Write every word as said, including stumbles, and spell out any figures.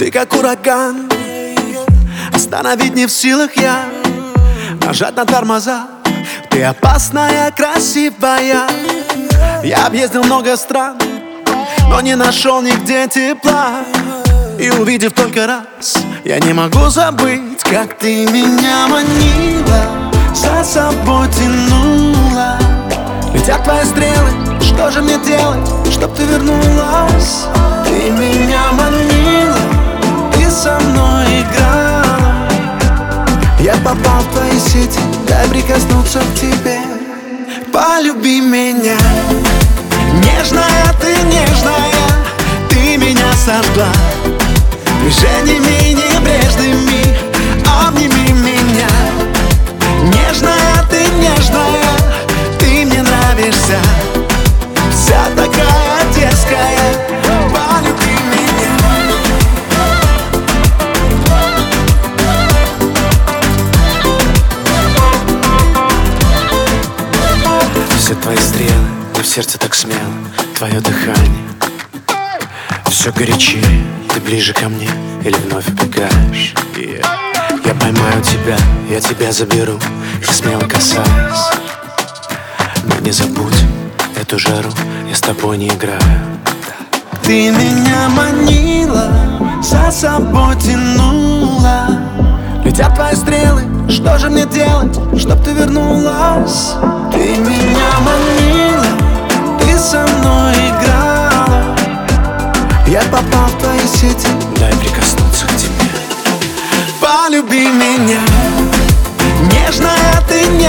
Ты как ураган, остановить не в силах я, нажать на тормоза. Ты опасная, красивая. Я объездил много стран, но не нашел нигде тепла. И увидев только раз, я не могу забыть, как ты меня манила, за собой тянула. Летят твои стрелы, что же мне делать, чтоб ты вернулась? Ты меня манила, ты со мной играла. Я попал в твои сети, дай прикоснуться к тебе. Полюби меня. Нежная ты, нежная, ты меня сожгла движениями небрежными. Обними меня. Нежная ты, нежная, ты мне нравишься, вся такая дерзкая. Полюби меня. Все твои стрелы, но в сердце так смело твое дыхание. Все горячее, ты ближе ко мне или вновь убегаешь? Yeah. Я поймаю тебя, я тебя заберу, и смело касаюсь. Но не забудь эту жару, я с тобой не играю. Ты меня манила, за собой тянула. Летят твои стрелы, что же мне делать, чтоб ты вернулась? Ты меня манила, ты со мной играла. Я попал в твои сети, дай прикоснуться к тебе. Полюби меня. Нежная ты, нежная.